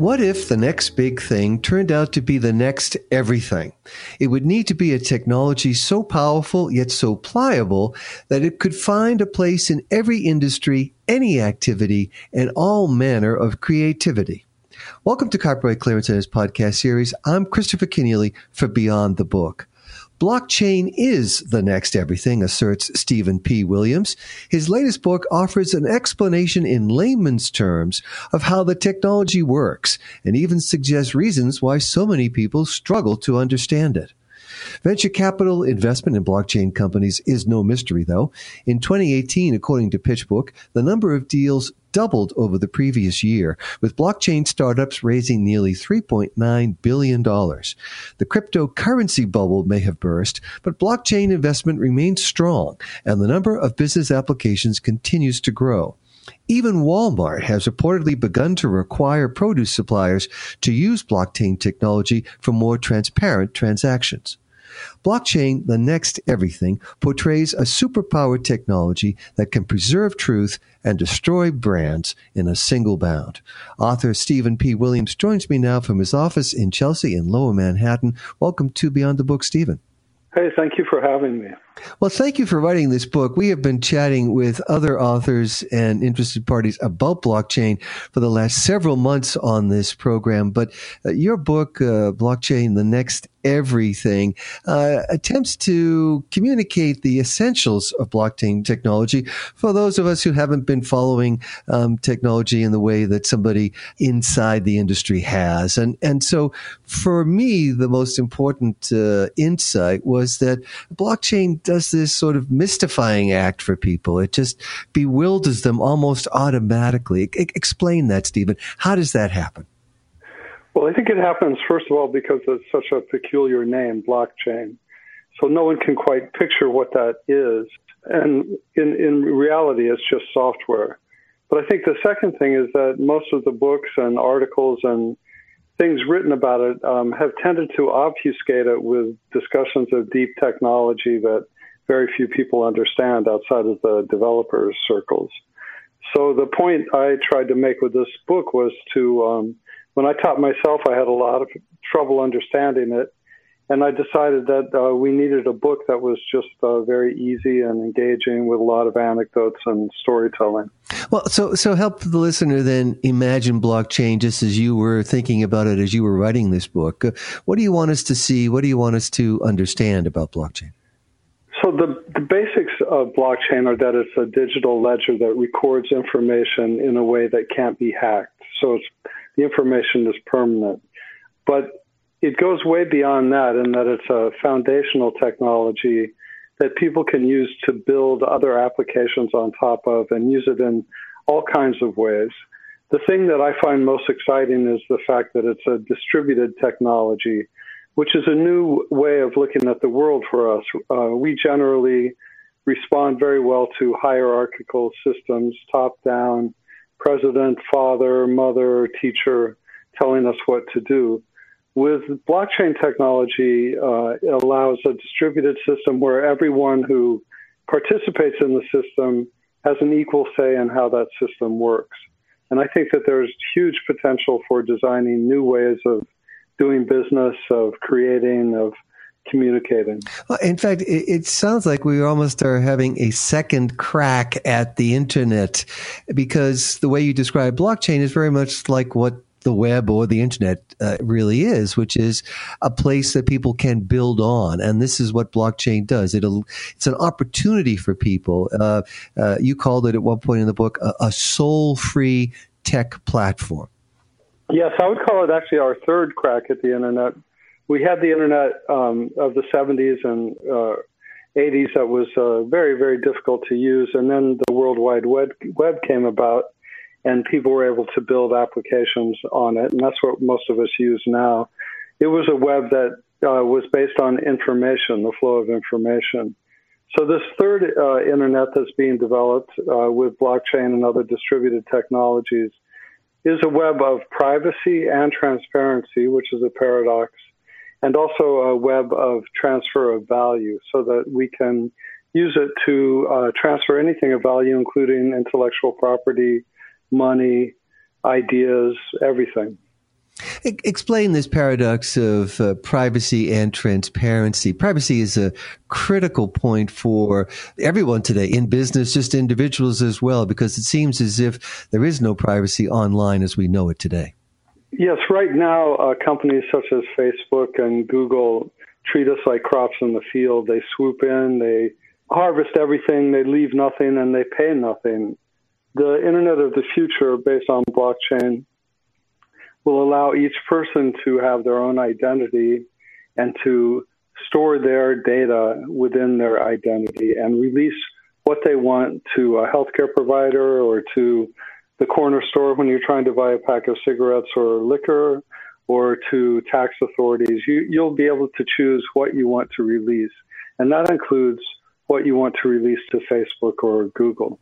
What if the next big thing turned out to be the next everything? It would need to be a technology so powerful yet so pliable that it could find a place in every industry, any activity, and all manner of creativity. Welcome to Copyright Clearance and his podcast series. I'm Christopher Kenneally for Beyond the Book. Blockchain is the next everything, asserts Stephen P. Williams. His latest book offers an explanation in layman's terms of how the technology works and even suggests reasons why so many people struggle to understand it. Venture capital investment in blockchain companies is no mystery, though. In 2018, according to PitchBook, the number of deals doubled over the previous year, with blockchain startups raising nearly $3.9 billion. The cryptocurrency bubble may have burst, but blockchain investment remains strong, and the number of business applications continues to grow. Even Walmart has reportedly begun to require produce suppliers to use blockchain technology for more transparent transactions. Blockchain, the next everything, portrays a superpowered technology that can preserve truth and destroy brands in a single bound. Author Stephen P. Williams joins me now from his office in Chelsea in Lower Manhattan. Welcome to Beyond the Book, Stephen. Hey, thank you for having me. Well, thank you for writing this book. We have been chatting with other authors and interested parties about blockchain for the last several months on this program. But your book, Blockchain, the Next Everything, attempts to communicate the essentials of blockchain technology for those of us who haven't been following technology in the way that somebody inside the industry has. And so for me, the most important insight was that blockchain does this sort of mystifying act for people. It just bewilders them almost automatically. Explain that, Stephen. How does that happen? Well, I think it happens, first of all, because it's such a peculiar name, blockchain. So no one can quite picture what that is. And in reality, it's just software. But I think the second thing is that most of the books and articles and things written about it have tended to obfuscate it with discussions of deep technology that very few people understand outside of the developers' circles. So the point I tried to make with this book was to, when I taught myself, I had a lot of trouble understanding it. And I decided that we needed a book that was just very easy and engaging with a lot of anecdotes and storytelling. Well, so help the listener then imagine blockchain just as you were thinking about it as you were writing this book. What do you want us to see? What do you want us to understand about blockchain? So the basics of blockchain are that it's a digital ledger that records information in a way that can't be hacked. So the information is permanent. But it goes way beyond that in that it's a foundational technology that people can use to build other applications on top of and use it in all kinds of ways. The thing that I find most exciting is the fact that it's a distributed technology, which is a new way of looking at the world for us. We generally respond very well to hierarchical systems, top-down, president, father, mother, teacher, telling us what to do. With blockchain technology, it allows a distributed system where everyone who participates in the system has an equal say in how that system works. And I think that there's huge potential for designing new ways of doing business, of creating, of communicating. Well, in fact, it sounds like we almost are having a second crack at the internet, because the way you describe blockchain is very much like what the web or the internet really is, which is a place that people can build on. And this is what blockchain does. It's an opportunity for people. You called it at one point in the book a soul-free tech platform. Yes, I would call it actually our third crack at the internet. We had the internet of the 70s and 80s that was very, very difficult to use. And then the World Wide Web came about, and people were able to build applications on it. And that's what most of us use now. It was a web that was based on information, the flow of information. So this third internet that's being developed with blockchain and other distributed technologies is a web of privacy and transparency, which is a paradox, and also a web of transfer of value so that we can use it to transfer anything of value, including intellectual property, money, ideas, everything. Explain this paradox of privacy and transparency. Privacy is a critical point for everyone today, in business, just individuals as well, because it seems as if there is no privacy online as we know it today. Yes, right now, companies such as Facebook and Google treat us like crops in the field. They swoop in, they harvest everything, they leave nothing, and they pay nothing. The Internet of the future, based on blockchain, will allow each person to have their own identity and to store their data within their identity and release what they want to a healthcare provider or to the corner store when you're trying to buy a pack of cigarettes or liquor, or to tax authorities. You'll be able to choose what you want to release. And that includes what you want to release to Facebook or Google.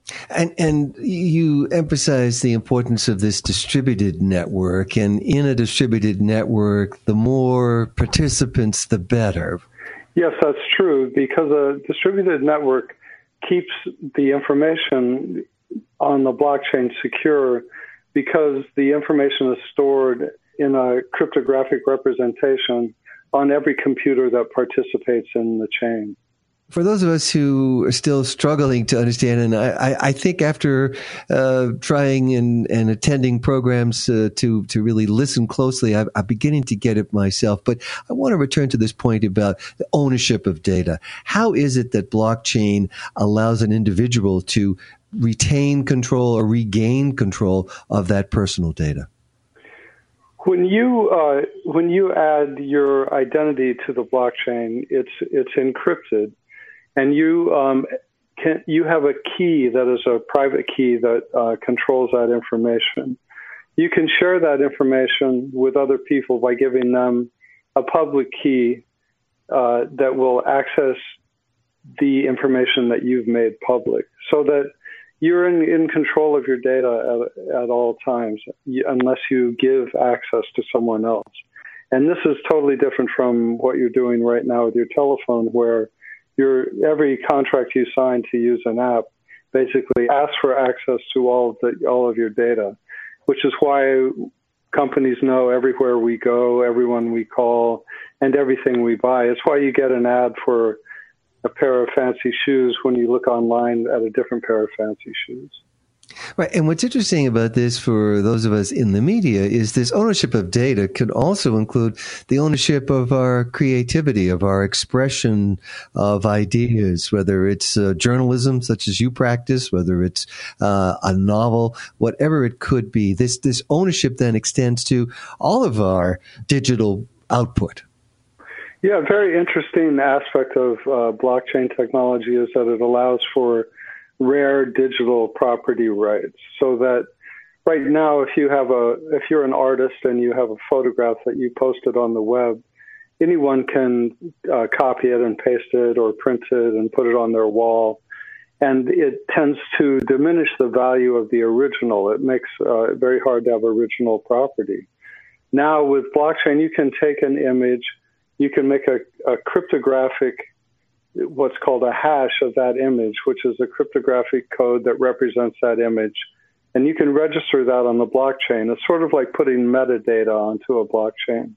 And you emphasize the importance of this distributed network. And in a distributed network, the more participants, the better. Yes, that's true, because a distributed network keeps the information on the blockchain secure, because the information is stored in a cryptographic representation on every computer that participates in the chain. For those of us who are still struggling to understand, and I think after trying and attending programs to really listen closely, I'm beginning to get it myself. But I want to return to this point about the ownership of data. How is it that blockchain allows an individual to retain control or regain control of that personal data? When you add your identity to the blockchain, it's encrypted. And you have a key that is a private key that controls that information. You can share that information with other people by giving them a public key that will access the information that you've made public, so that you're in control of your data at all times, unless you give access to someone else. And this is totally different from what you're doing right now with your telephone, where every contract you sign to use an app basically asks for access to all of your data, which is why companies know everywhere we go, everyone we call, and everything we buy. It's why you get an ad for a pair of fancy shoes when you look online at a different pair of fancy shoes. Right. And what's interesting about this for those of us in the media is this ownership of data could also include the ownership of our creativity, of our expression of ideas, whether it's journalism, such as you practice, whether it's a novel, whatever it could be. This ownership then extends to all of our digital output. Yeah, a very interesting aspect of blockchain technology is that it allows for rare digital property rights, so that right now, if you're an artist and you have a photograph that you posted on the web, anyone can copy it and paste it or print it and put it on their wall, and it tends to diminish the value of the original. It makes it very hard to have original property. Now with blockchain, you can take an image, you can make a cryptographic, what's called a hash of that image, which is a cryptographic code that represents that image. And you can register that on the blockchain. It's sort of like putting metadata onto a blockchain.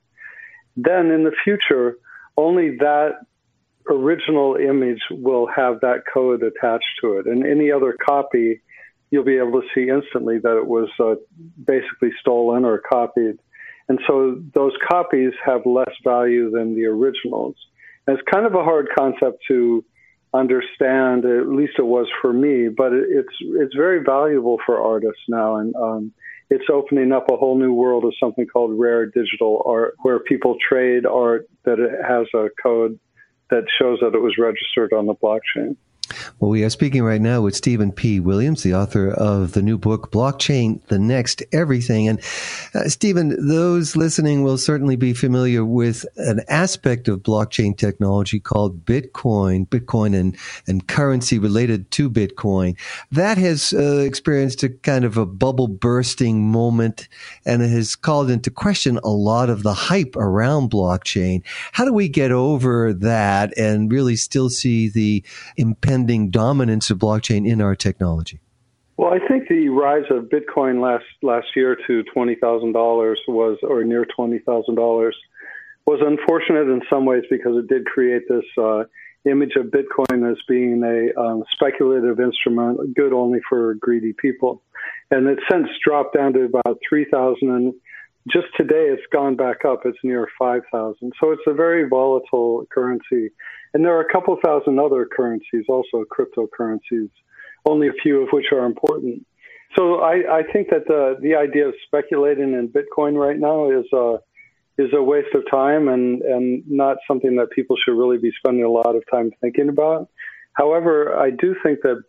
Then in the future, only that original image will have that code attached to it. And any other copy, you'll be able to see instantly that it was basically stolen or copied. And so those copies have less value than the originals. And it's kind of a hard concept to understand, at least it was for me, but it's very valuable for artists now. And it's opening up a whole new world of something called rare digital art, where people trade art that it has a code that shows that it was registered on the blockchain. Well, we are speaking right now with Stephen P. Williams, the author of the new book, Blockchain, The Next Everything. And Stephen, those listening will certainly be familiar with an aspect of blockchain technology called Bitcoin and currency related to Bitcoin. That has experienced a kind of a bubble bursting moment, and it has called into question a lot of the hype around blockchain. How do we get over that and really still see the impending dominance of blockchain in our technology? Well, I think the rise of Bitcoin last year to $20,000 was, or near $20,000, was unfortunate in some ways because it did create this image of Bitcoin as being a speculative instrument, good only for greedy people. And it's since dropped down to about 3,000, and just today it's gone back up. It's near 5,000. So it's a very volatile currency. And there are a couple thousand other currencies, also cryptocurrencies, only a few of which are important. So I think that the idea of speculating in Bitcoin right now is a waste of time and not something that people should really be spending a lot of time thinking about. However, I do think that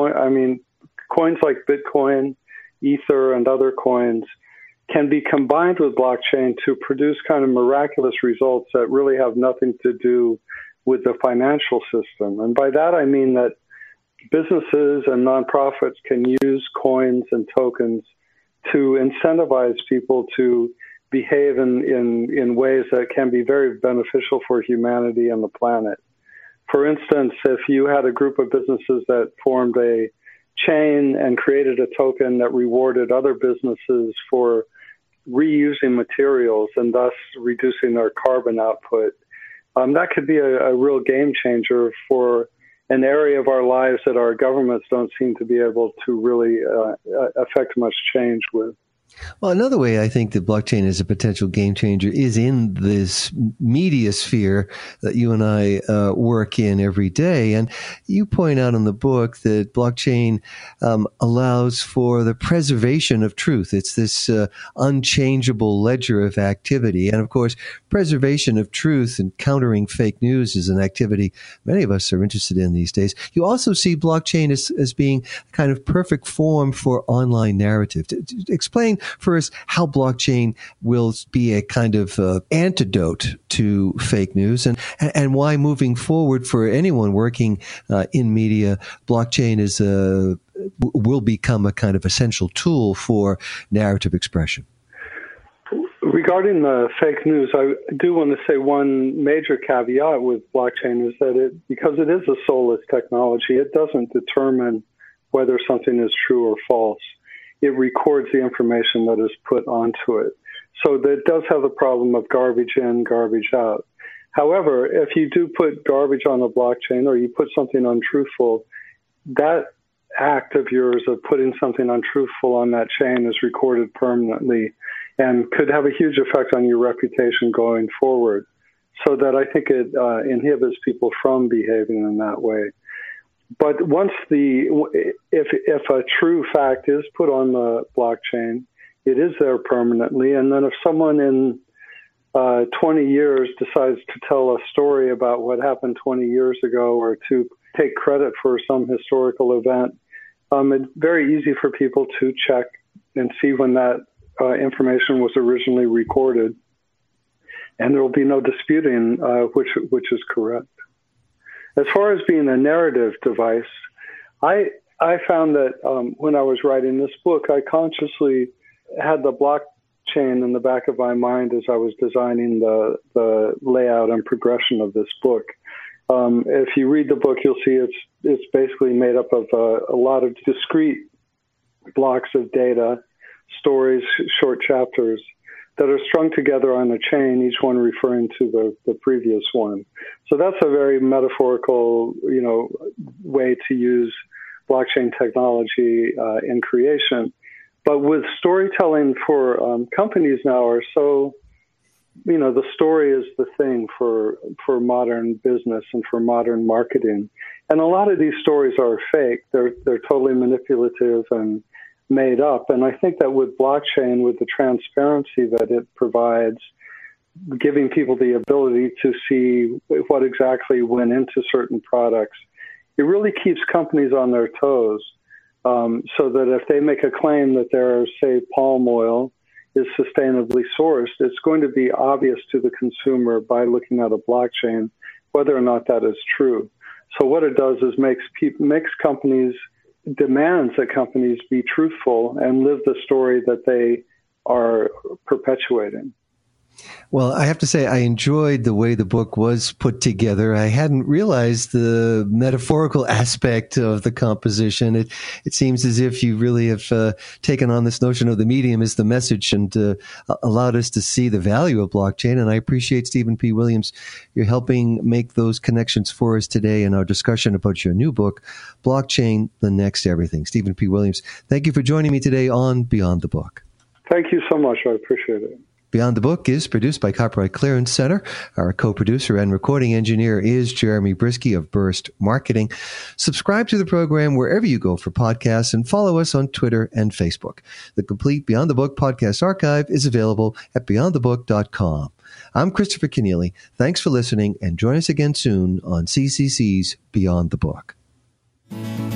coins like Bitcoin, Ether, and other coins can be combined with blockchain to produce kind of miraculous results that really have nothing to do with the financial system. And by that, I mean that businesses and nonprofits can use coins and tokens to incentivize people to behave in ways that can be very beneficial for humanity and the planet. For instance, if you had a group of businesses that formed a chain and created a token that rewarded other businesses for reusing materials and thus reducing their carbon output, that could be a real game changer for an area of our lives that our governments don't seem to be able to really affect much change with. Well, another way I think that blockchain is a potential game changer is in this media sphere that you and I work in every day. And you point out in the book that blockchain allows for the preservation of truth. It's this unchangeable ledger of activity. And of course, preservation of truth and countering fake news is an activity many of us are interested in these days. You also see blockchain as being a kind of perfect form for online narrative. To explain for us how blockchain will be a kind of antidote to fake news and why moving forward for anyone working in media, blockchain will become a kind of essential tool for narrative expression. Regarding the fake news, I do want to say one major caveat with blockchain is that because it is a soulless technology, it doesn't determine whether something is true or false. It records the information that is put onto it. So that does have the problem of garbage in, garbage out. However, if you do put garbage on a blockchain or you put something untruthful, that act of yours of putting something untruthful on that chain is recorded permanently and could have a huge effect on your reputation going forward. So that I think it inhibits people from behaving in that way. But once if a true fact is put on the blockchain, it is there permanently. And then if someone in 20 years decides to tell a story about what happened 20 years ago or to take credit for some historical event, it's very easy for people to check and see when that information was originally recorded. And there will be no disputing which is correct. As far as being a narrative device, I found that when I was writing this book, I consciously had the blockchain in the back of my mind as I was designing the layout and progression of this book. If you read the book, you'll see it's basically made up of a lot of discrete blocks of data, stories, short chapters that are strung together on a chain, each one referring to the previous one. So that's a very metaphorical, way to use blockchain technology in creation. But with storytelling for companies now are so, the story is the thing for modern business and for modern marketing. And a lot of these stories are fake. They're totally manipulative and made up. And I think that with blockchain, with the transparency that it provides, giving people the ability to see what exactly went into certain products, it really keeps companies on their toes. So that if they make a claim that their, say, palm oil is sustainably sourced, it's going to be obvious to the consumer by looking at a blockchain whether or not that is true. So what it does is demands that companies be truthful and live the story that they are perpetuating. Well, I have to say, I enjoyed the way the book was put together. I hadn't realized the metaphorical aspect of the composition. It seems as if you really have taken on this notion of the medium as the message and allowed us to see the value of blockchain. And I appreciate, Stephen P. Williams, you're helping make those connections for us today in our discussion about your new book, Blockchain, the Next Everything. Stephen P. Williams, thank you for joining me today on Beyond the Book. Thank you so much. I appreciate it. Beyond the Book is produced by Copyright Clearance Center. Our co-producer and recording engineer is Jeremy Brisky of Burst Marketing. Subscribe to the program wherever you go for podcasts and follow us on Twitter and Facebook. The complete Beyond the Book podcast archive is available at beyondthebook.com. I'm Christopher Kenneally. Thanks for listening, and join us again soon on CCC's Beyond the Book.